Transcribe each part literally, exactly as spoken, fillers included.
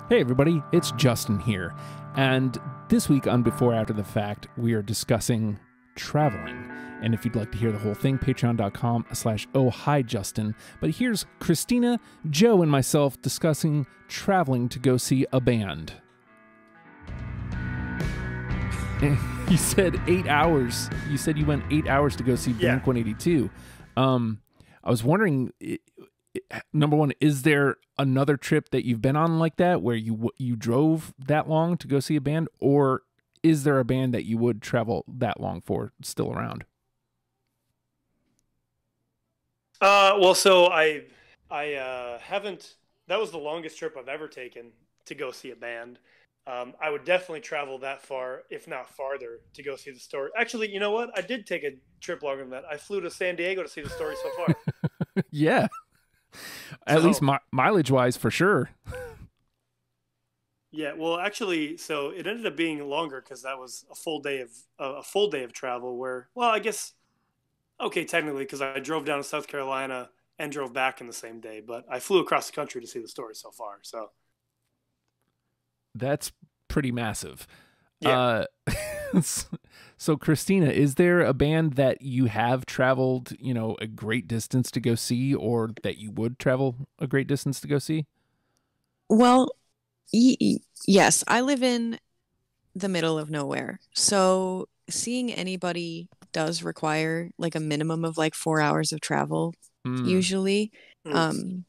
Hey everybody, it's Justin here, and this week on Before After the Fact, we are discussing traveling. And if you'd like to hear the whole thing, patreon.com slash oh hi Justin. But here's Christina, Joe, and myself discussing traveling to go see a band. You said eight hours. You said you went eight hours to go see Yeah. Blink one eighty-two. Um, I was wondering, i- i- number one, is there another trip that you've been on like that where you you drove that long to go see a band, or is there a band that you would travel that long for still around? Uh, well, so I I uh, haven't. That was the longest trip I've ever taken to go see a band. Um, I would definitely travel that far, if not farther, to go see the Story. Actually, you know what? I did take a trip longer than that. I flew to San Diego to see the Story so far. Yeah, at So- least mi- mileage wise, for sure. Yeah, well, actually, so it ended up being longer because that was a full day of uh, a full day of travel. Where, well, I guess, okay, technically, because I drove down to South Carolina and drove back in the same day, but I flew across the country to see the Story so far. So That's pretty massive. Yeah. Uh, so, Christina, is there a band that you have traveled, you know, a great distance to go see, or that you would travel a great distance to go see? Well, y- y- yes, I live in the middle of nowhere. So seeing anybody does require like a minimum of like four hours of travel, Hmm. usually. Mm. Um,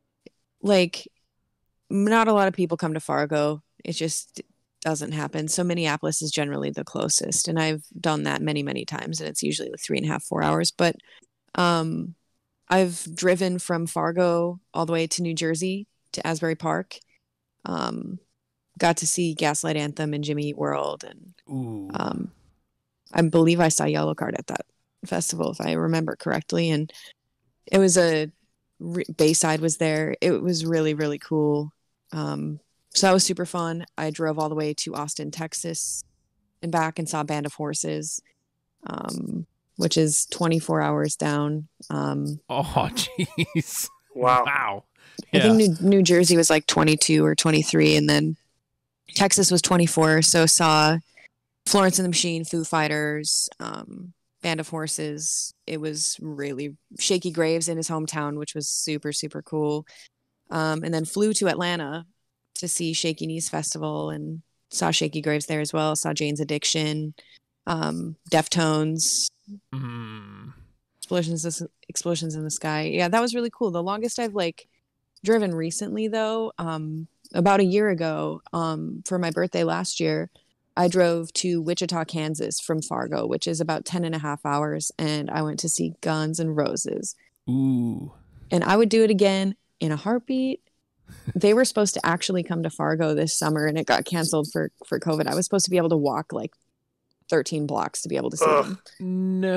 like, not a lot of people come to Fargo. It just doesn't happen. So Minneapolis is generally the closest. And I've done that many, many times. And it's usually like three and a half, four hours. But um, I've driven from Fargo all the way to New Jersey to Asbury Park. Um, got to see Gaslight Anthem and Jimmy Eat World, and Ooh. um, I believe I saw Yellowcard at that festival, if I remember correctly. And it was a re- Bayside was there. It was really, really cool. Um, so that was super fun. I drove all the way to Austin, Texas, and back, and saw Band of Horses, um, which is twenty-four hours down. Um, Oh, jeez. wow. Wow. I Yeah. think New, New Jersey was like twenty-two or twenty-three, and then Texas was twenty-four. So saw Florence and the Machine, Foo Fighters, um, Band of Horses. It was really Shaky Graves in his hometown, which was super, super cool. Um, and then flew to Atlanta to see Shaky Knees Festival and saw Shaky Graves there as well. Saw Jane's Addiction, um, Deftones, Mm. explosions explosions in the sky. Yeah, that was really cool. The longest I've like driven recently, though, um about a year ago, um for my birthday last year, I drove to Wichita, Kansas from Fargo, which is about ten and a half hours, and I went to see Guns N' Roses, Ooh. and I would do it again in a heartbeat. They were supposed to actually come to Fargo this summer, and it got canceled for for COVID. I was supposed to be able to walk like thirteen blocks to be able to see Ugh. them. No.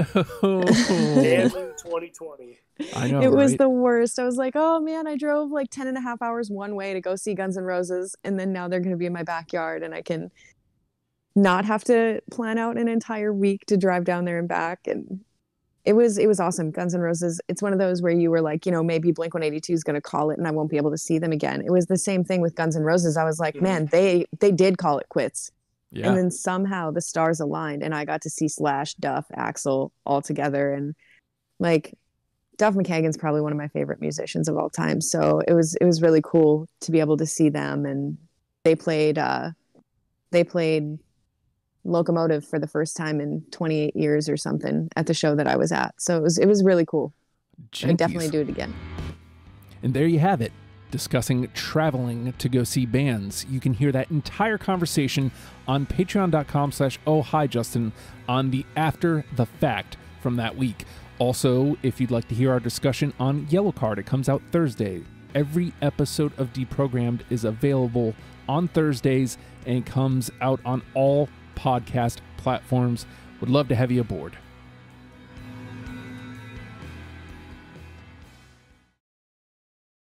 Damn you, twenty twenty. I know, It was right? the worst. I was like, oh man, I drove like ten and a half hours one way to go see Guns N' Roses. And then now they're going to be in my backyard, and I can not have to plan out an entire week to drive down there and back. And it was, it was awesome. Guns N' Roses. It's one of those where you were like, you know, maybe Blink one eighty-two is going to call it and I won't be able to see them again. It was the same thing with Guns N' Roses. I was like, Mhm. man, they, they did call it quits. Yeah. And then somehow the stars aligned, and I got to see Slash, Duff, Axl all together. And like, Duff McKagan's probably one of my favorite musicians of all time. So it was it was really cool to be able to see them. And they played uh, they played Locomotive for the first time in twenty-eight years or something at the show that I was at. So it was it was really cool. I'd definitely Jinkies. do it again. And there you have it, discussing traveling to go see bands. You can hear that entire conversation on patreon.com slash oh hi Justin on the After the Fact from that week. Also, if you'd like to hear our discussion on Yellowcard, it comes out Thursday. Every episode of Deprogrammed is available on Thursdays, and it comes out on all podcast platforms. Would love to have you aboard.